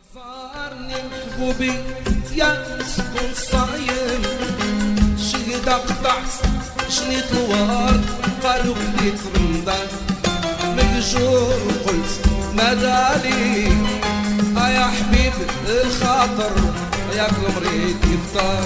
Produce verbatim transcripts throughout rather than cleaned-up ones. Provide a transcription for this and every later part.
صارني محبوبي يا سكون صايم شهد قطعت شنيت الورد قالوا بديت رمضان مهجور قلت مدالي آه يا حبيب الخاطر ياك المريض يفطر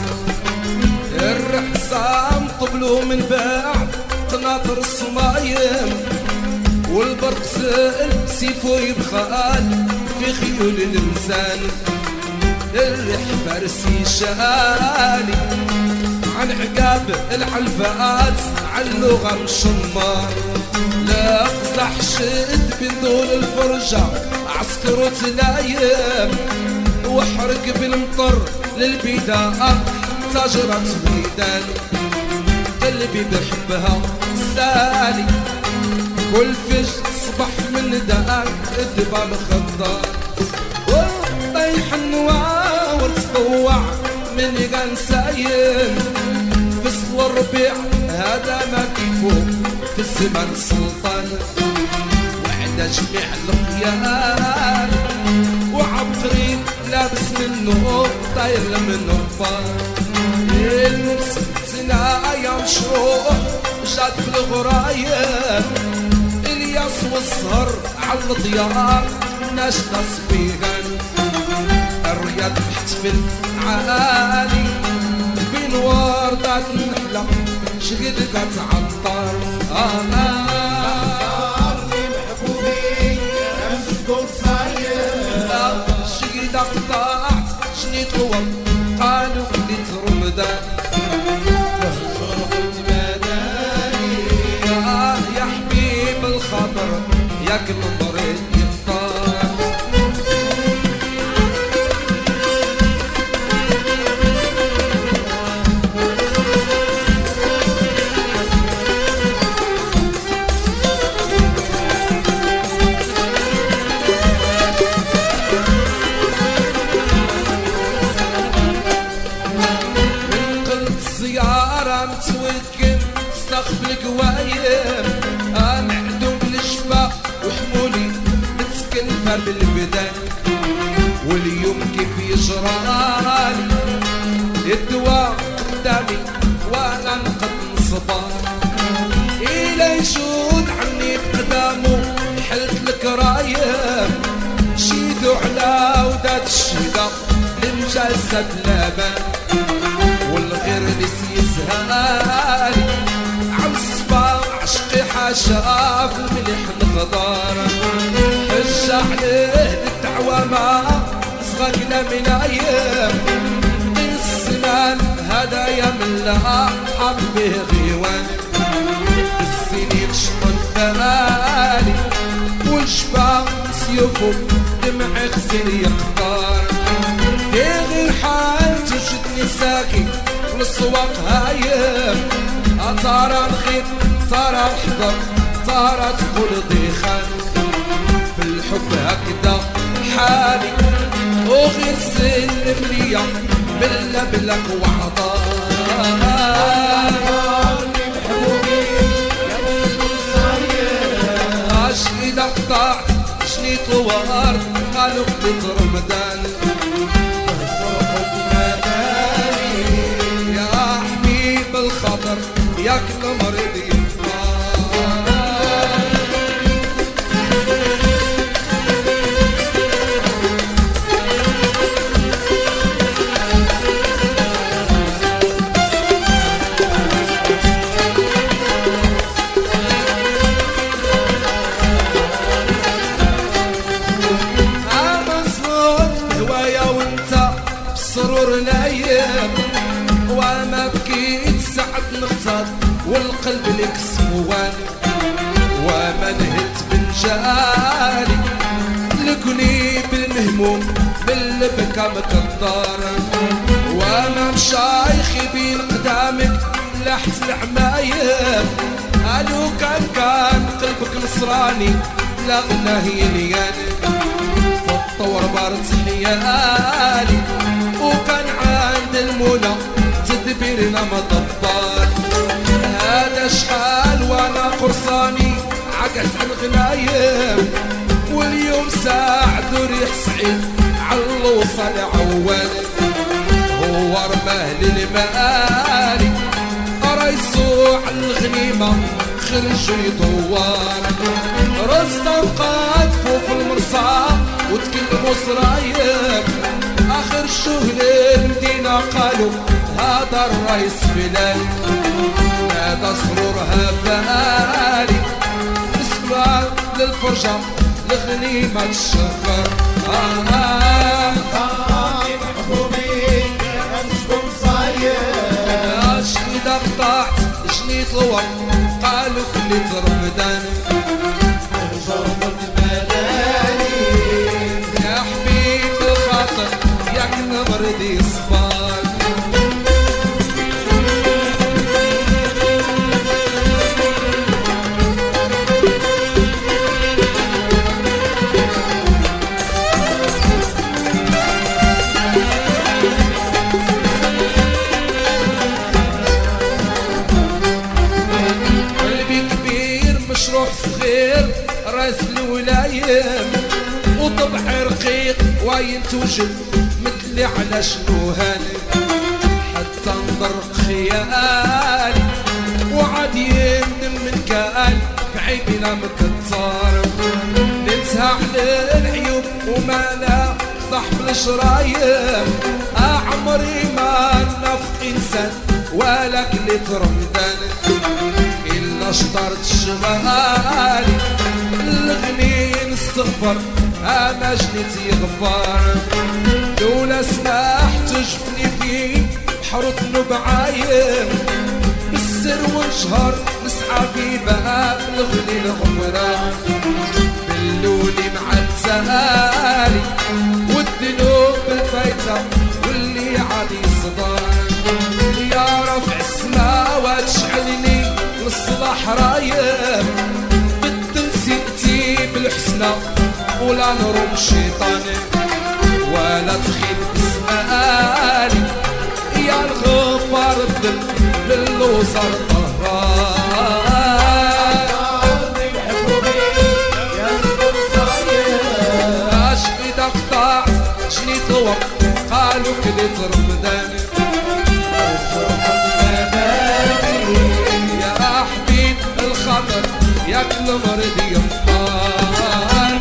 الرحصام قبلو من بعد قناطر الصمايم والبرق سائل سيفو يبخال في خيول الانسان الريح فارسي شالي عن عقاب الحلفات عن اللغة مشمار لا قزح شد بندول الفرجة عسكر وتلايم واحرق بالمطر للبداء تجرة ميدان قلبي بحبها سالي كل فجر صبح من داك الدبا مخضر وطيح النوار تطوع من يغان سايم فصل الربيع هذا ما كيفوق في الزمان سلطان وعند جميع القيام وعبقري لابس منه طاير منه الفار المسكتنا يا مشروع جات بالغرايب الياس والسهر على الضياء ناشطة صبيغان الرياض محتفل عالي بين وردات النحلة شقد كتعطر آه صارني محبوبي مسكون صايم شقد قطعت شنيت الورد قالوا بديت رمضان الخطر ياكل المريض يفطر من قلب السيارة متوكل سقف القوايم وحمولي متكلفة بالبدن واليوم كيف يجرالي الدواء قدامي وانا نقد نصبر إلا يشود عني بقدامه حلت الكرايم شيدو على وداد الشيدة لمجالسة لابان والغير نسي يسهالي عالصبا عشقي حاشا في الملح الخضار حج عليه الدعوة ما صغقنا من ايام من السنان هدايا من لها حب به غيوان السنين شطن ثالي والشباب سيوفو دمع غزير يقطار في غير حال تجدني ساكي والسواق هايم أطارا الخيط طارا الحضر طارا تقول ضيخان في الحب هكذا حالي وغير سلم ليا بلا بلاك وعطار محبوبي يا مسكون صايم عشقي دا قطعت شنيت الورد قالوا بديت رمضان يا حبيب الخطر ياك المريض يفطر سرور نايم وما بكيت سعد نغتاظ والقلب لك سموان وما نهت بنجالي لكني بالمهموم بالبكا مكدار وما مشايخي بين قدامك لحت العمايم قالوا كان كان قلبك نصراني لا غناه يليان فالطور بارت حيالي وكان عند المنى تدبيرنا مطبال هذا شحال وانا قرصاني عقد عن غنايم واليوم ساعد وريح سعيد على اللوصة العوال هو رماه للمآلي راه يسوع الغنيمة خرج يدوار رستم قاتفو في المرصى وتكلموا سرايب اخر شهر المدينة قالوا هذا الرئيس بلال هذا سرورها بالي نسمع للفرجة لغنيمة الشفر آه آه خاطي محبوبين امسكم صاير اشني قطعت جنيت الوقت قالوا كلي ترفدان جربت مداني يا حبيب الخاطر ياك نبردي صباك مشروع صغير راس الولايم وطبع رقيق واين توجد مثلي على شنو هاني حتى نضرق خيالي وعاد يمن من كان في عيبنا مكتار ننسى على العيوب وما لا صاحب الشرايم آه عمري ما نفق انسان ولا كليت رمضان اشطرت الشمالي الغنين استغفر انا جنيتي غفار لولا سماح تجفني فيه بحرط نبعايم بالسر والشهر نسعى في باب الغنين غفران باللولي مع التهالي والذنوب بالفايته واللي عادي صدار يا رفع السماوات شعلني والصلاح رايم بالتنسيتي بالحسنى ولا نروم الشيطان ولا تخيب اسمالي يا الغفار الدم للوزر طهران اش اذا قطعت جنيت الوقت قالوا كليت رمضان ياك المرض يفطار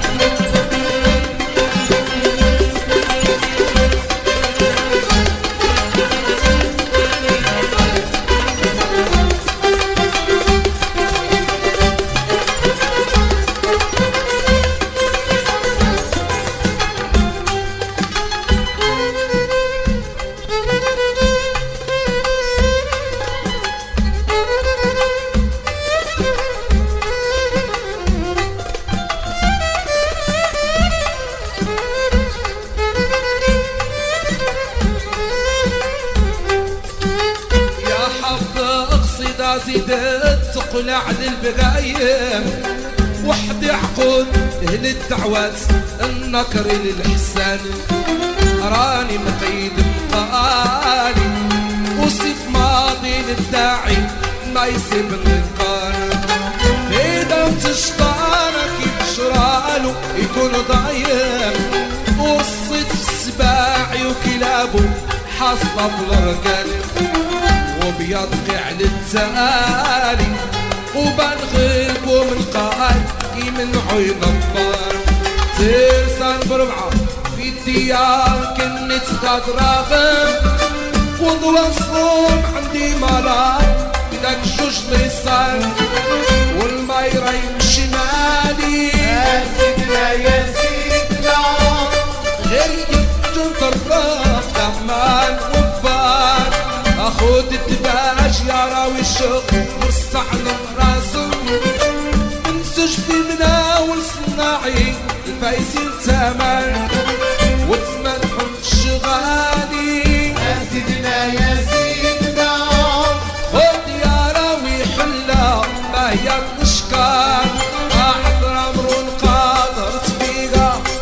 زيدت تقلع للبغايم وحدي عقود اهل الدعوات النكر للحسان راني مقيد بقالي وسيف ماضي للداعي ما يسيب النقار اذا تشطانك كيف شرالو يكون ضايم وصيت في السباعي وكلابه حاصله في الرجال وبيضقع للتالي وبنغلب ومن قاعد يمنعوا ينبر ترسان بربعة في الديار كنت تدراغم وضوى الصوم عندي ملاي بدك جوج لسان والماي رايم شمالي يا سيدنا يا سيدنا غير يبجن طرف دمان وبار اخد الدباج يا راوي الشوق مستعلم راسه انسج في مناول صناعي الفايزين تمام وتمنحوا الشغالي يا سيدنا يا سيدنا خد يا راوي حلا ما هي الاشكال احضر امر قادر تفيقه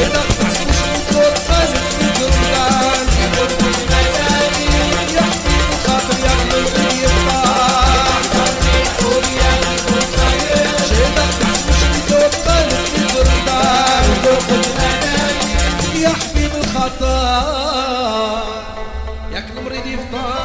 شيدك تحوش وتدور قلب الجردان يقول مداني يا حبيب الخاطر يا قلبي يطلع يقول يا يقول صاير شيدك تحوش وتدور قلب الجردان يقول مداني يا حبيب الخطا ياك المريض يفطر